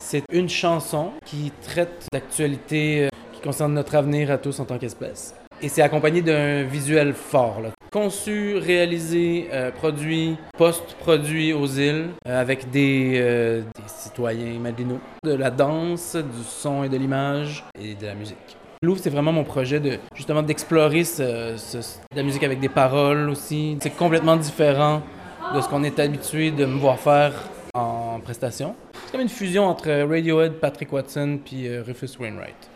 C'est une chanson qui traite d'actualité qui concerne notre avenir à tous en tant qu'espèce. Et c'est accompagné d'un visuel fort, là. Conçu, réalisé, produit, post-produit aux îles avec des citoyens madrinots. De la danse, du son et de l'image et de la musique. Louvre, c'est vraiment mon projet justement d'explorer la musique avec des paroles aussi. C'est complètement différent de ce qu'on est habitué de me voir faire en prestation. C'est comme une fusion entre Radiohead, Patrick Watson puis Rufus Wainwright.